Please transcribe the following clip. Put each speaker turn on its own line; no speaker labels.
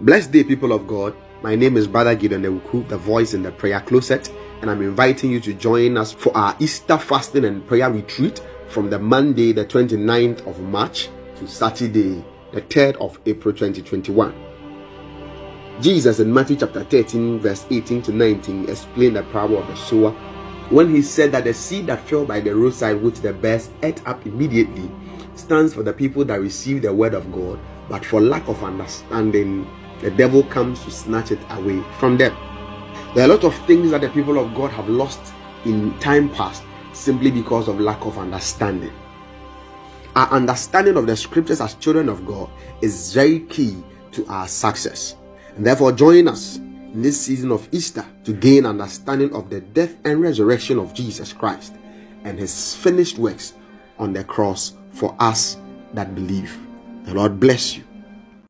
Blessed day, people of God. My name is Brother Gideon Ewuku, the voice in the prayer closet, and I'm inviting you to join us for our Easter fasting and prayer retreat from the Monday, the 29th of March to Saturday, the 3rd of April 2021. Jesus in Matthew chapter 13, verse 18 to 19 explained the parable of the sower when he said that the seed that fell by the roadside, which the birds ate up immediately, stands for the people that receive the word of God, but for lack of understanding, the devil comes to snatch it away from them. There are a lot of things that the people of God have lost in time past simply because of lack of understanding. Our understanding of the scriptures as children of God is very key to our success. And therefore, join us in this season of Easter to gain understanding of the death and resurrection of Jesus Christ and his finished works on the cross for us that believe. The Lord bless you.